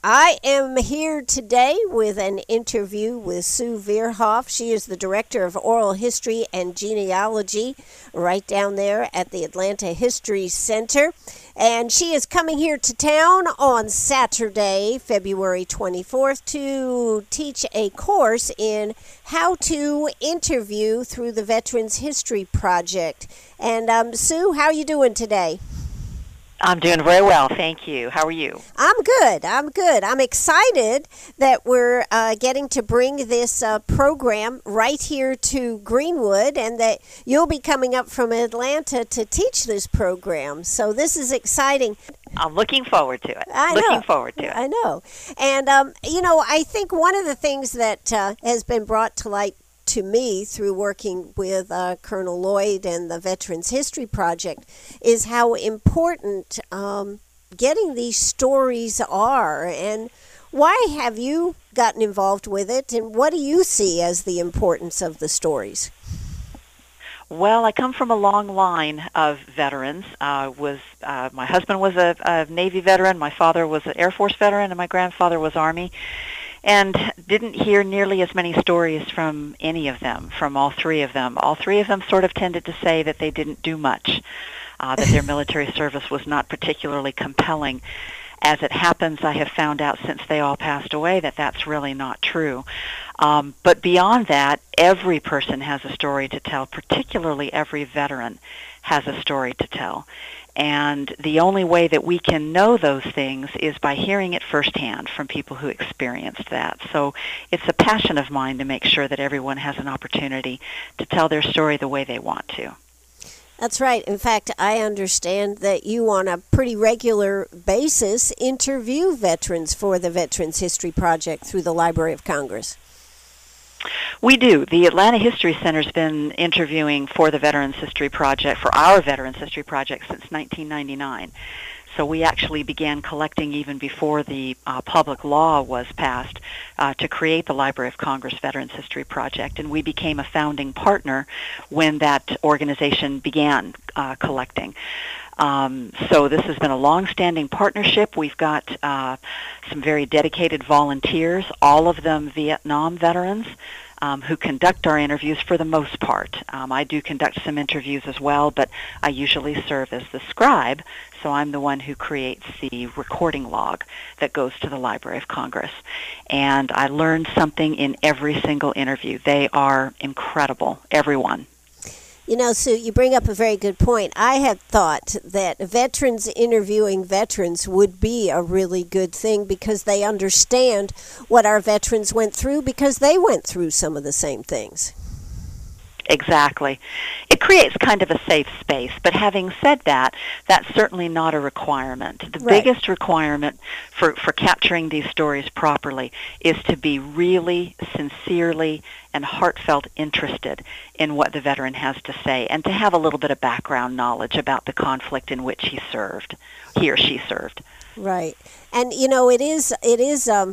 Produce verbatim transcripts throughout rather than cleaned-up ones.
I am here today with an interview with Sue Veerhoff. She is the Director of Oral History and Genealogy right down there at the Atlanta History Center. And she is coming here to town on Saturday, February twenty-fourth, to teach a course in how to interview through the Veterans History Project. And um, Sue, how are you doing today? I'm doing very well, thank you. How are you? I'm good. I'm good. I'm excited that we're uh, getting to bring this uh, program right here to Greenwood, and that you'll be coming up from Atlanta to teach this program. So this is exciting. I'm looking forward to it. I looking know. forward to it. I know. And, um, you know, I think one of the things that uh, has been brought to light to me through working with uh, Colonel Lloyd and the Veterans History Project is how important um, getting these stories are. And why have you gotten involved with it, and what do you see as the importance of the stories? Well, I come from a long line of veterans. Uh, was uh, my husband was a, a Navy veteran, my father was an Air Force veteran, and my grandfather was Army. And didn't hear nearly as many stories from any of them, from all three of them. All three of them sort of tended to say that they didn't do much, uh, that their military service was not particularly compelling. As it happens, I have found out since they all passed away that that's really not true. Um, but beyond that, every person has a story to tell, particularly every veteran has a story to tell. And the only way that we can know those things is by hearing it firsthand from people who experienced that. So it's a passion of mine to make sure that everyone has an opportunity to tell their story the way they want to. That's right. In fact, I understand that you, on a pretty regular basis, interview veterans for the Veterans History Project through the Library of Congress. We do. The Atlanta History Center has been interviewing for the Veterans History Project, for our Veterans History Project, since nineteen ninety-nine. So we actually began collecting even before the uh, public law was passed uh, to create the Library of Congress Veterans History Project, and we became a founding partner when that organization began uh, collecting. Um, so this has been a long-standing partnership. We've got uh, some very dedicated volunteers, all of them Vietnam veterans, um, who conduct our interviews for the most part. Um, I do conduct some interviews as well, but I usually serve as the scribe, so I'm the one who creates the recording log that goes to the Library of Congress. And I learn something in every single interview. They are incredible, everyone. You know, Sue, you bring up a very good point. I had thought that veterans interviewing veterans would be a really good thing because they understand what our veterans went through because they went through some of the same things. Exactly. It creates kind of a safe space, but having said that, that's certainly not a requirement. The Right. biggest requirement for, for capturing these stories properly is to be really sincerely and heartfelt interested in what the veteran has to say, and to have a little bit of background knowledge about the conflict in which he served, he or she served. Right. And, you know, it is, it is, um,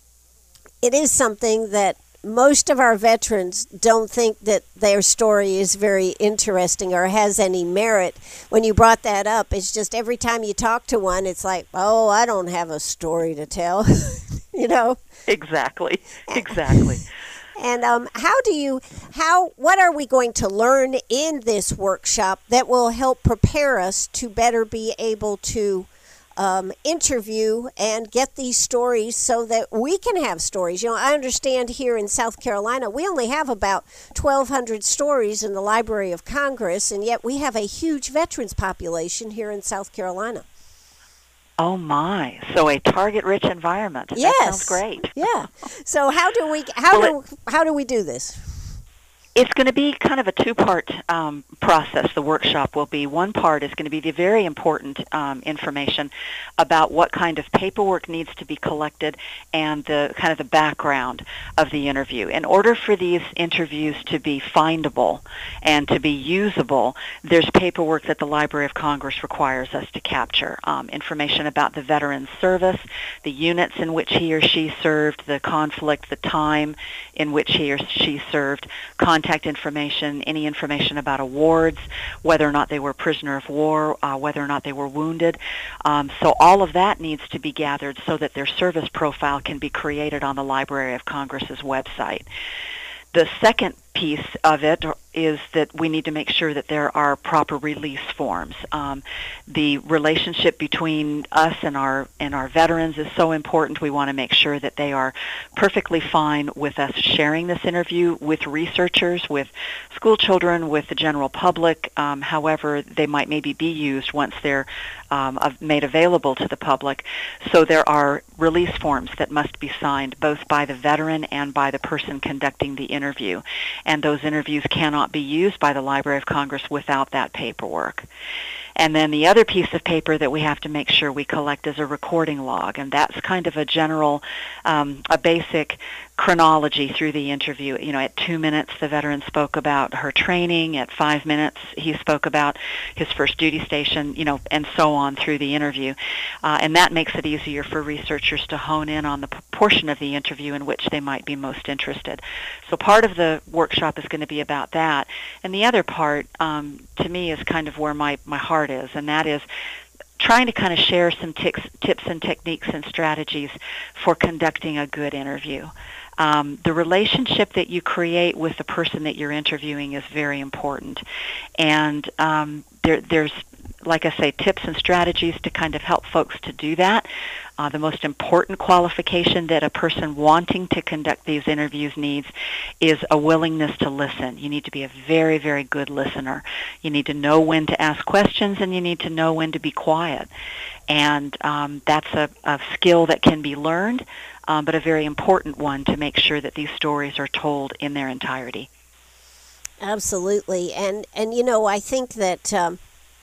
it is something that most of our veterans don't think that their story is very interesting or has any merit. When you brought that up, it's just every time you talk to one, it's like, oh, I don't have a story to tell, you know? Exactly, exactly. And um, how do you, how, what are we going to learn in this workshop that will help prepare us to better be able to Um, interview and get these stories so that we can have stories? You know, I understand here in South Carolina, we only have about twelve hundred stories in the Library of Congress, and yet we have a huge veterans population here in South Carolina. Oh my! So a target-rich environment. Yes. That sounds great. Yeah. So how do we how Well, do how do we do this? It's going to be kind of a two-part um, process. The workshop will be, one part is going to be the very important um, information about what kind of paperwork needs to be collected and the kind of the background of the interview. In order for these interviews to be findable and to be usable, there's paperwork that the Library of Congress requires us to capture. Um, information about the veteran's service, the units in which he or she served, the conflict, the time in which he or she served, contact contact information, any information about awards, whether or not they were prisoner of war, uh, whether or not they were wounded. Um, so all of that needs to be gathered so that their service profile can be created on the Library of Congress's website. The second piece of it is that we need to make sure that there are proper release forms. Um, the relationship between us and our and our veterans is so important. We want to make sure that they are perfectly fine with us sharing this interview with researchers, with school children, with the general public, um, however they might maybe be used once they're um, made available to the public. So there are release forms that must be signed both by the veteran and by the person conducting the interview. And those interviews cannot be used by the Library of Congress without that paperwork. And then the other piece of paper that we have to make sure we collect is a recording log, and that's kind of a general, um, a basic chronology through the interview. You know, at two minutes, the veteran spoke about her training. At five minutes, he spoke about his first duty station, you know, and so on through the interview. Uh, and that makes it easier for researchers to hone in on the p- portion of the interview in which they might be most interested. So part of the workshop is going to be about that. And the other part, um, to me, is kind of where my, my heart is, and that is trying to kind of share some tics, tips and techniques and strategies for conducting a good interview. Um, the relationship that you create with the person that you're interviewing is very important. And um, there, there's, like I say, tips and strategies to kind of help folks to do that. Uh, the most important qualification that a person wanting to conduct these interviews needs is a willingness to listen. You need to be a very, very good listener. You need to know when to ask questions, and you need to know when to be quiet. And um, that's a, a skill that can be learned, um, but a very important one to make sure that these stories are told in their entirety. Absolutely. And, and you know, I think that um,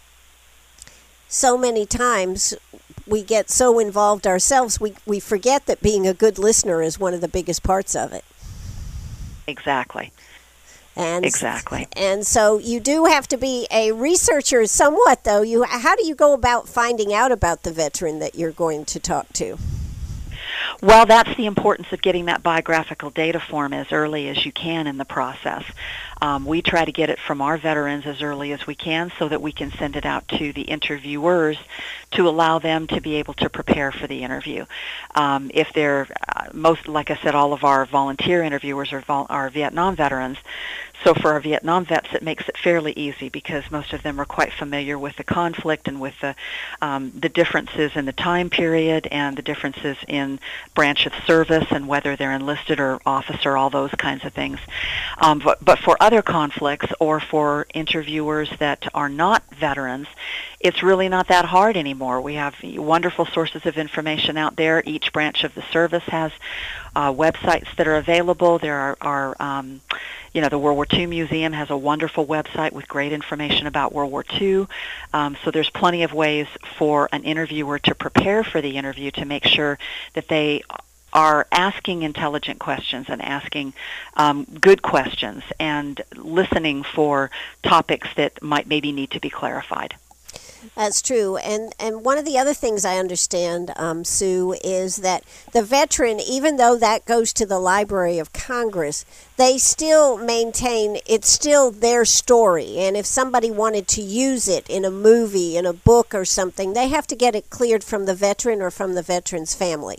so many times we get so involved ourselves, we, we forget that being a good listener is one of the biggest parts of it. Exactly. And, exactly. And so you do have to be a researcher somewhat, though. You, how do you go about finding out about the veteran that you're going to talk to? Well, that's the importance of getting that biographical data form as early as you can in the process. Um, we try to get it from our veterans as early as we can so that we can send it out to the interviewers to allow them to be able to prepare for the interview. Um, if they're, uh, most, like I said, all of our volunteer interviewers are, vol- are Vietnam veterans. So for our Vietnam vets, it makes it fairly easy because most of them are quite familiar with the conflict and with the um, the differences in the time period and the differences in branch of service and whether they're enlisted or officer, all those kinds of things. Um, but, but for other conflicts or for interviewers that are not veterans, it's really not that hard anymore. We have wonderful sources of information out there. Each branch of the service has uh, websites that are available. There are, are um, you know, the World War Two Museum has a wonderful website with great information about World War Two. Um, so there's plenty of ways for an interviewer to prepare for the interview to make sure that they are asking intelligent questions and asking um, good questions and listening for topics that might maybe need to be clarified. That's true. And and one of the other things I understand, um, Sue, is that the veteran, even though that goes to the Library of Congress, they still maintain it's still their story. And if somebody wanted to use it in a movie, in a book or something, they have to get it cleared from the veteran or from the veteran's family.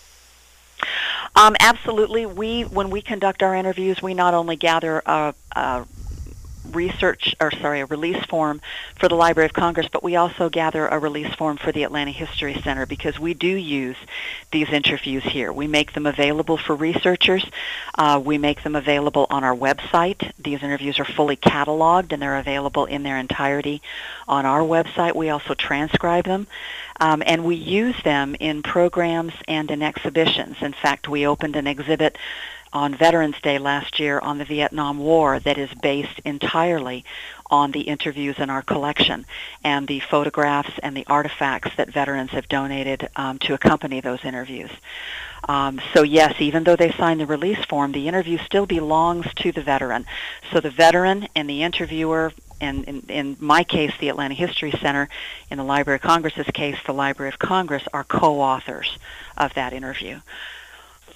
Um, absolutely. We, when we conduct our interviews, we not only gather a, a research, or sorry, a release form for the Library of Congress, but we also gather a release form for the Atlanta History Center because we do use these interviews here. We make them available for researchers. Uh, we make them available on our website. These interviews are fully cataloged and they're available in their entirety on our website. We also transcribe them. Um, and we use them in programs and in exhibitions. In fact, we opened an exhibit on Veterans Day last year on the Vietnam War that is based entirely on the interviews in our collection and the photographs and the artifacts that veterans have donated um, to accompany those interviews. Um, so yes, even though they sign the release form, the interview still belongs to the veteran. So the veteran and the interviewer, and in, in my case, the Atlanta History Center, in the Library of Congress's case, the Library of Congress, are co-authors of that interview.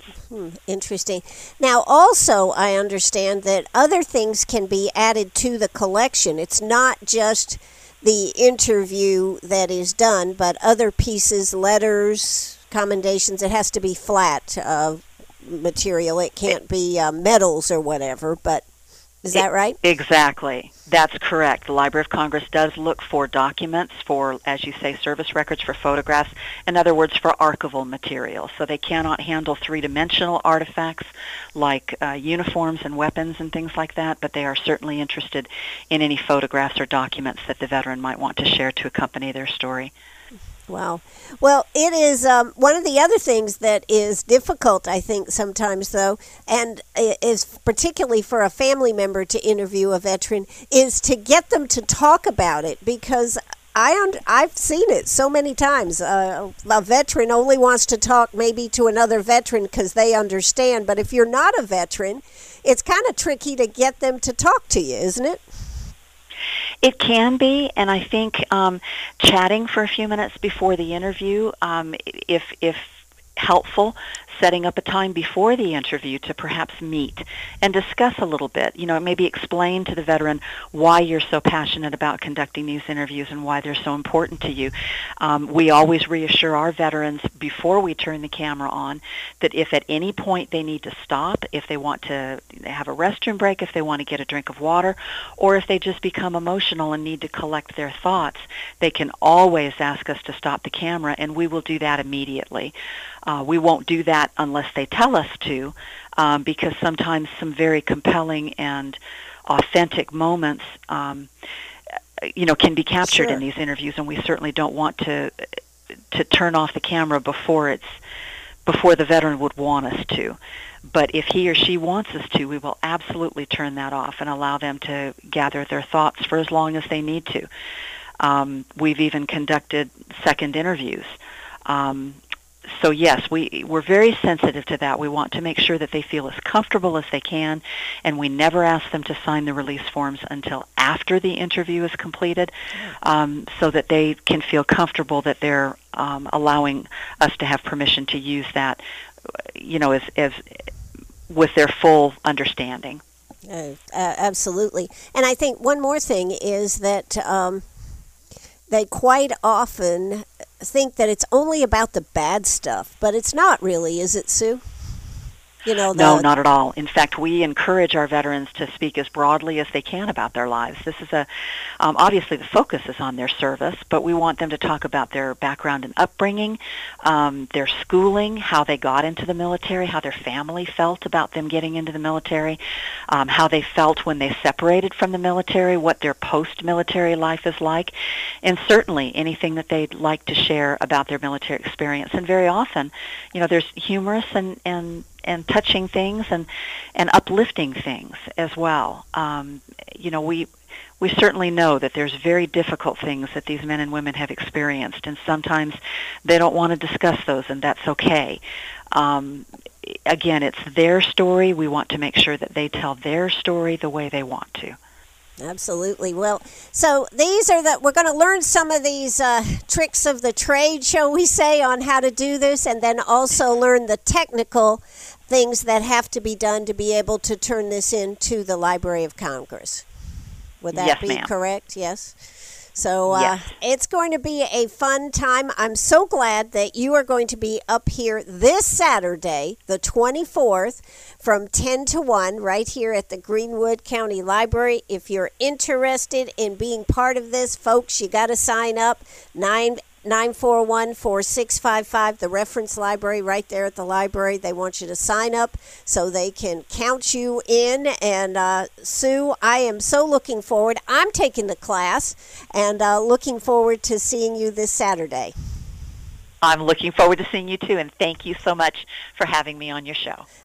Hmm, interesting. Now, also, I understand that other things can be added to the collection. It's not just the interview that is done, but other pieces, letters, commendations. It has to be flat uh, material. It can't be uh, medals or whatever, but is that right? Exactly. That's correct. The Library of Congress does look for documents, for, as you say, service records, for photographs, in other words, for archival material. So they cannot handle three-dimensional artifacts like uh, uniforms and weapons and things like that, but they are certainly interested in any photographs or documents that the veteran might want to share to accompany their story. Wow. Well, it is um, one of the other things that is difficult, I think, sometimes, though, and is particularly for a family member to interview a veteran, is to get them to talk about it, because I un- I've seen it so many times. Uh, a veteran only wants to talk maybe to another veteran because they understand, but if you're not a veteran, it's kind of tricky to get them to talk to you, isn't it? It can be, and I think um, chatting for a few minutes before the interview, um, if if helpful, setting up a time before the interview to perhaps meet and discuss a little bit. You know, maybe explain to the veteran why you're so passionate about conducting these interviews and why they're so important to you. Um, we always reassure our veterans before we turn the camera on that if at any point they need to stop, if they want to have a restroom break, if they want to get a drink of water, or if they just become emotional and need to collect their thoughts, they can always ask us to stop the camera, and we will do that immediately. Uh, we won't do that unless they tell us to, um, because sometimes some very compelling and authentic moments, um, you know, can be captured Sure. in these interviews, and we certainly don't want to to turn off the camera before it's before the veteran would want us to. But if he or she wants us to, we will absolutely turn that off and allow them to gather their thoughts for as long as they need to. Um, we've even conducted second interviews. Um, So yes, we, we're very sensitive to that. We want to make sure that they feel as comfortable as they can, and we never ask them to sign the release forms until after the interview is completed, um, so that they can feel comfortable that they're um, allowing us to have permission to use that, you know, as, as with their full understanding. Uh, uh, absolutely. And I think one more thing is that um, they quite often think that it's only about the bad stuff, but it's not really, is it, Sue? You know, the, no, not at all. In fact, we encourage our veterans to speak as broadly as they can about their lives. This is a, um, obviously the focus is on their service, but we want them to talk about their background and upbringing, um, their schooling, how they got into the military, how their family felt about them getting into the military, um, how they felt when they separated from the military, what their post-military life is like, and certainly anything that they'd like to share about their military experience. And very often, you know, there's humorous and, and and touching things and, and uplifting things as well. Um, you know, we we certainly know that there's very difficult things that these men and women have experienced, and sometimes they don't want to discuss those, and that's okay. Um, again, it's their story. We want to make sure that they tell their story the way they want to. Absolutely. Well, so these are the, we're going to learn some of these uh, tricks of the trade, shall we say, on how to do this, and then also learn the technical things that have to be done to be able to turn this into the Library of Congress. Would that Yes, be ma'am. correct? Yes. So uh, Yes. it's going to be a fun time. I'm so glad that you are going to be up here this Saturday, the twenty-fourth, from ten to one, right here at the Greenwood County Library. If you're interested in being part of this, folks, you got to sign up. nine nine four one, four six five five, the reference library right there at the library. They want you to sign up so they can count you in. And uh, Sue, I am so looking forward. I'm taking the class and uh, looking forward to seeing you this Saturday. I'm looking forward to seeing you too, and thank you so much for having me on your show.